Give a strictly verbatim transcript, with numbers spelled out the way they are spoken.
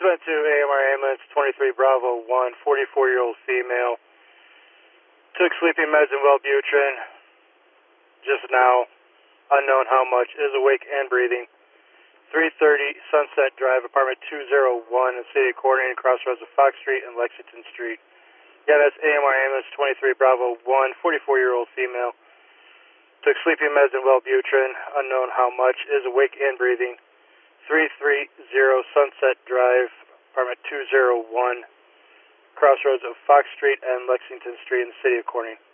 Went to A M R ambulance, twenty-three Bravo one, forty-four-year-old female. Took sleeping meds and Wellbutrin. Just now, unknown how much, is awake and breathing. three thirty Sunset Drive, apartment two oh one in the city of Corning, crossroads of Fox Street and Lexington Street. Yeah, that's A M R ambulance, twenty-three Bravo one, forty-four-year-old female. Took sleeping meds and Wellbutrin, unknown how much, is awake and breathing. three thirty Sunset Drive, apartment two oh one, crossroads of Fox Street and Lexington Street in the city of Corning.